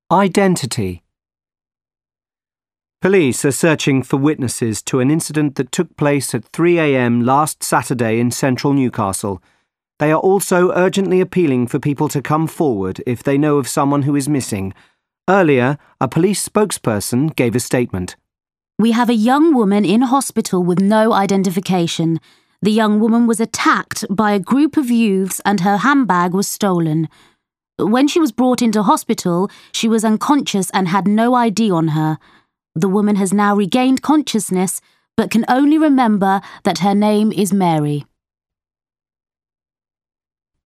Identity. Police are searching for witnesses to an incident that took place at 3 a.m. last Saturday in central Newcastle. They are also urgently appealing for people to come forward if they know of someone who is missing. Earlier, a police spokesperson gave a statement. We have a young woman in hospital with no identification. The young woman was attacked by a group of youths and her handbag was stolen. When she was brought into hospital, she was unconscious and had no ID on her. The woman has now regained consciousness, but can only remember that her name is Mary.